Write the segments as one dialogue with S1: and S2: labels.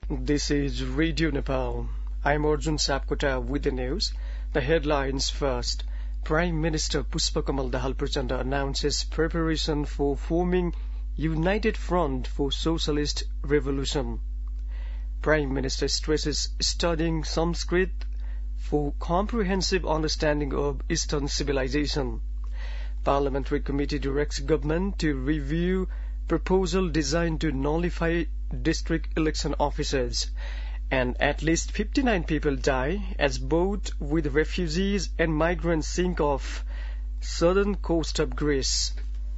S1: This is Radio Nepal. I'm Arjun Sapkota with the news. The headlines first. Prime Minister Pushpakamal Dahal Prachanda announces preparation for forming United Front for Socialist Revolution. Prime Minister stresses studying Sanskrit for comprehensive understanding of Eastern civilization. Parliamentary committee directs government to review proposal designed to nullify district election officers. And at least 59 people die as boat with refugees and migrants sink off southern coast of Greece.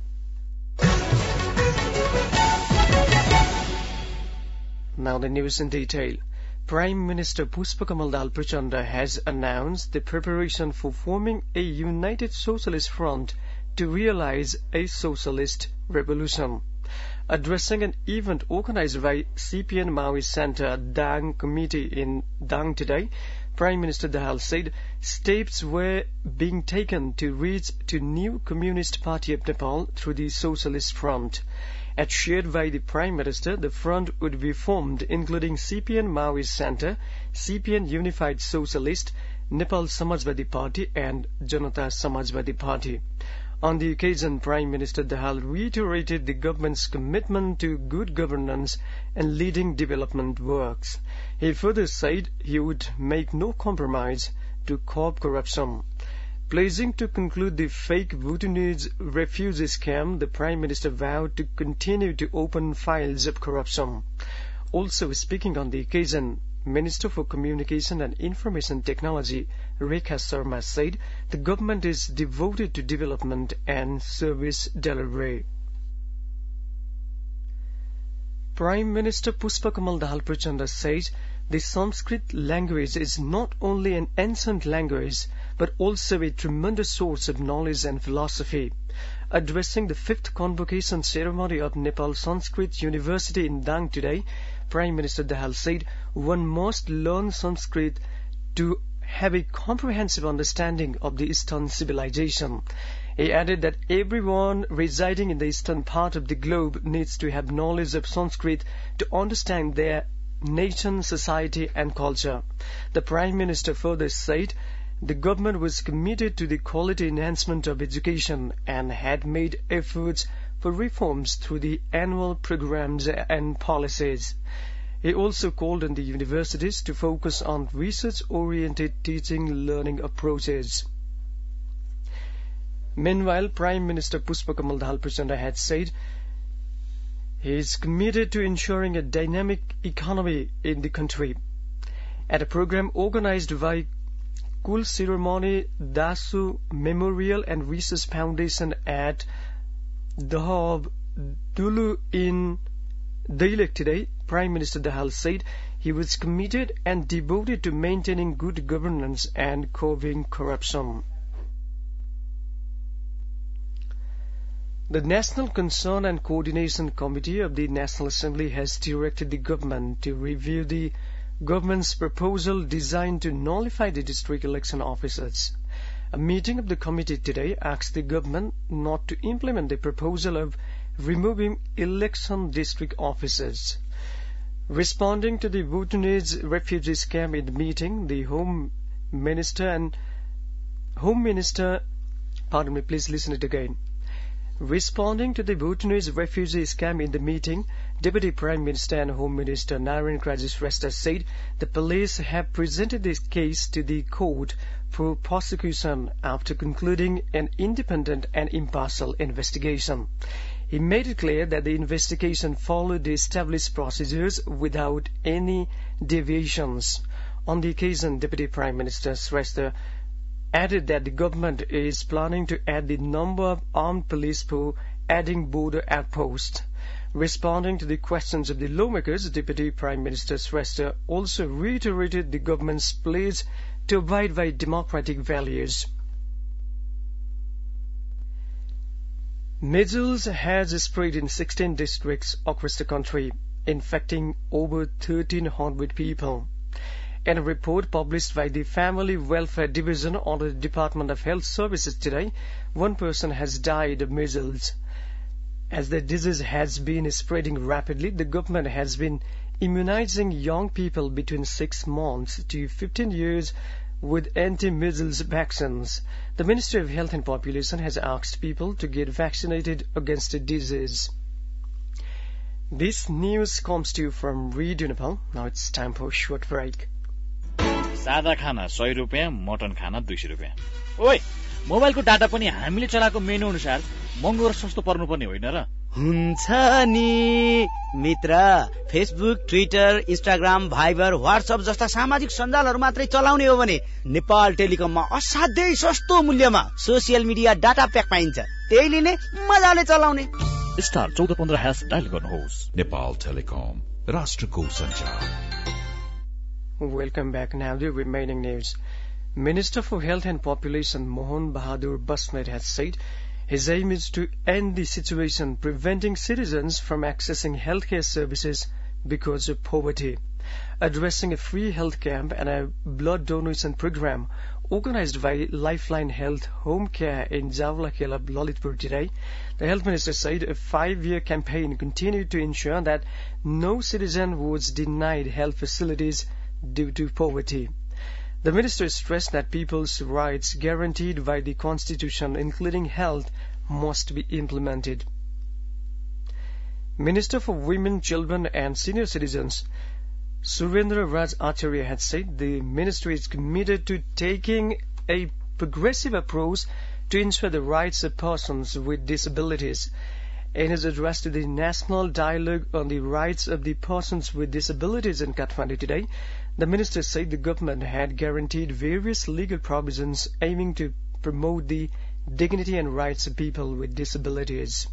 S1: Now the news in detail. Prime Minister Pushpakamal Dahal Prachanda has announced the preparation for forming a united socialist front to realize a socialist revolution. Addressing an event organized by CPN Maoist Center Dang Committee in Dang today, Prime Minister Dahal said steps were being taken to reach to new Communist Party of Nepal through the Socialist Front. As shared by the Prime Minister, the front would be formed including CPN Maoist Center, CPN Unified Socialist, Nepal Samajwadi Party and Janata Samajwadi Party. On the occasion, Prime Minister Dahal reiterated the government's commitment to good governance and leading development works. He further said he would make no compromise to curb corruption. Pledging to conclude the fake Bhutanese refugee scam, the Prime Minister vowed to continue to open files of corruption. Also speaking on the occasion, Minister for Communication and Information Technology, Rekha Sharma, said the government is devoted to development and service delivery. Prime Minister Pushpakamal Dahal Prachanda says the Sanskrit language is not only an ancient language but also a tremendous source of knowledge and philosophy. Addressing the 5th convocation ceremony of Nepal Sanskrit University in Dang today, Prime Minister Dahal said one must learn Sanskrit to have a comprehensive understanding of the Eastern civilization. He added that everyone residing in the eastern part of the globe needs to have knowledge of Sanskrit to understand their nation, society and culture. The Prime Minister further said the government was committed to the quality enhancement of education and had made efforts for reforms through the annual programs and policies. He also called on the universities to focus on research-oriented teaching-learning approaches. Meanwhile, Prime Minister Pushpakamal Dahal Prachanda had said he is committed to ensuring a dynamic economy in the country. At a program organized by Kul Shiromani Dasu Memorial and Research Foundation at Dahab Dulu in Dailek today, Prime Minister Dahal said he was committed and devoted to maintaining good governance and curbing corruption. The National Concern and Coordination Committee of the National Assembly has directed the government to review the government's proposal designed to nullify the district election officers. A meeting of the committee today asked the government not to implement the proposal of removing election district officers. Responding to the Bhutanese refugee scam in the meeting, the Home Minister, please listen it again. Responding to the Bhutanese refugee scam in the meeting, Deputy Prime Minister and Home Minister Narayan Shrestha said the police have presented this case to the court for prosecution after concluding an independent and impartial investigation. He made it clear that the investigation followed the established procedures without any deviations. On the occasion, Deputy Prime Minister Shrestha added that the government is planning to add the number of armed police for adding border outposts. Responding to the questions of the lawmakers, Deputy Prime Minister Shrestha also reiterated the government's pledge to abide by democratic values. Measles has spread in 16 districts across the country, infecting over 1,300 people. In a report published by the Family Welfare Division under the Department of Health Services today, one person has died of measles. As the disease has been spreading rapidly, the government has been immunizing young people between 6 months to 15 years with anti-measles vaccines. The Ministry of Health and Population has asked people to get vaccinated against the disease. This news comes to you from Radio Nepal. Now it's time for a short break.
S2: सादा खाना 100 रुपैयाँ, mutton खाना 200 रुपैयाँ. ओइ, मोबाइलको data पनि हामीले चलाएको मेनु अनुसार महँगो र सस्तो पर्नुपर्ने होइन र?
S3: हुन्छ नि मित्र. Facebook, Twitter, Instagram, Viber, WhatsApp जस्ता सामाजिक सञ्जालहरू मात्रै चलाउने हो भने नेपाल टेलिकममा असाध्यै सस्तो मूल्यमा सोसियल मिडिया डाटा प्याक पाइन्छ. त्यही लिने, मजाले चलाउने.
S2: स्टार 1415# डायल गर्नुहोस्.
S4: नेपाल टेलिकम, राष्ट्रको सञ्चार.
S1: Welcome back. Now the remaining news. Minister for Health and Population Mohan Bahadur Basmed has said his aim is to end the situation preventing citizens from accessing healthcare services because of poverty. Addressing a free health camp and a blood donation program organized by Lifeline Health Home Care in Javlakela, Lalitpur today, the Health Minister said a 5-year campaign continued to ensure that no citizen was denied health facilities due to poverty. The minister stressed that people's rights guaranteed by the Constitution, including health, must be implemented. Minister for Women, Children and Senior Citizens, Surendra Raj Acharya, had said the ministry is committed to taking a progressive approach to ensure the rights of persons with disabilities. In his address to the National Dialogue on the Rights of the Persons with Disabilities in Kathmandu today, the minister said the government had guaranteed various legal provisions aiming to promote the dignity and rights of people with disabilities.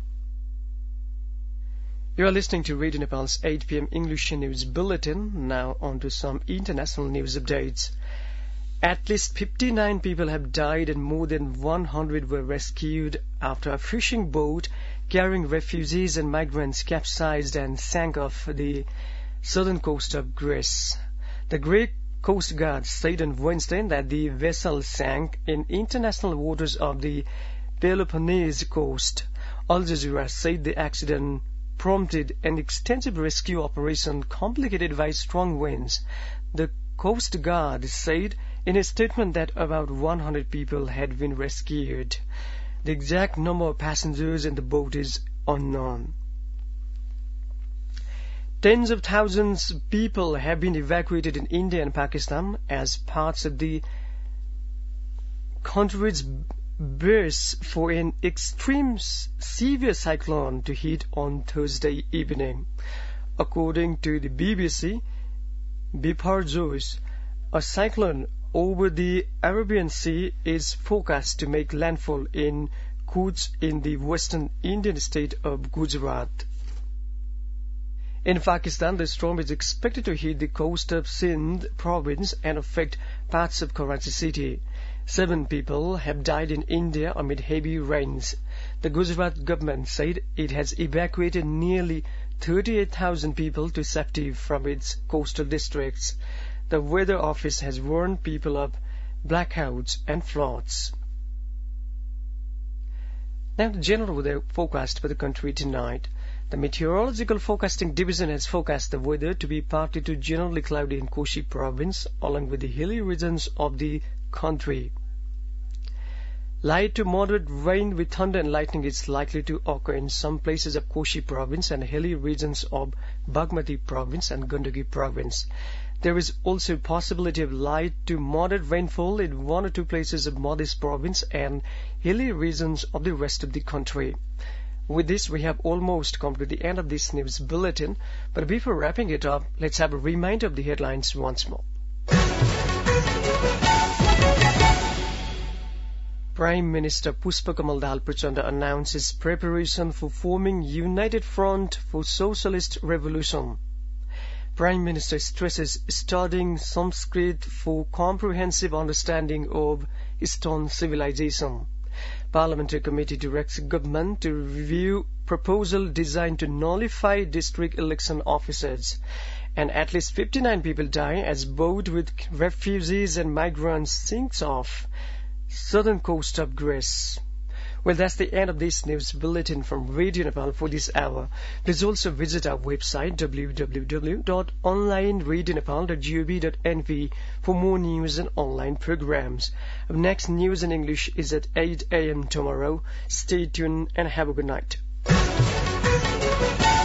S1: You are listening to Radio Nepal's 8 p.m. English News Bulletin. Now on to some international news updates. At least 59 people have died and more than 100 were rescued after a fishing boat carrying refugees and migrants capsized and sank off the southern coast of Greece. The Greek Coast Guard said on Wednesday that the vessel sank in international waters of the Peloponnese coast. Al Jazeera said the accident prompted an extensive rescue operation complicated by strong winds. The Coast Guard said in a statement that about 100 people had been rescued. The exact number of passengers in the boat is unknown. Tens of thousands of people have been evacuated in India and Pakistan as parts of the country's brace for an extreme severe cyclone to hit on Thursday evening. According to the BBC, Biparjoy, a cyclone over the Arabian Sea is forecast to make landfall in Kutch in the western Indian state of Gujarat. In Pakistan, the storm is expected to hit the coast of Sindh province and affect parts of Karachi city. 7 people have died in India amid heavy rains. The Gujarat government said it has evacuated nearly 38,000 people to safety from its coastal districts. The Weather Office has warned people of blackouts and floods. Now the general weather forecast for the country tonight. The Meteorological Forecasting Division has forecast the weather to be partly to generally cloudy in Koshi province, along with the hilly regions of the country. Light to moderate rain with thunder and lightning is likely to occur in some places of Koshi province and hilly regions of Bagmati province and Gandaki province. There is also a possibility of light to moderate rainfall in 1 or 2 places of Madhya province and hilly regions of the rest of the country. With this, we have almost come to the end of this news bulletin, but before wrapping it up, let's have a reminder of the headlines once more. Prime Minister Pushpakamal Dahal Prachanda announces preparation for forming United Front for Socialist Revolution. Prime Minister stresses studying Sanskrit for comprehensive understanding of Eastern civilization. Parliamentary committee directs government to review proposal designed to nullify district election officers. And at least 59 people die as boat with refugees and migrants sinks off southern coast of Greece. Well, that's the end of this news bulletin from Radio Nepal for this hour. Please also visit our website www.onlineradionepal.gov.nv for more news and online programs. Up next, news in English is at 8 a.m. tomorrow. Stay tuned and have a good night.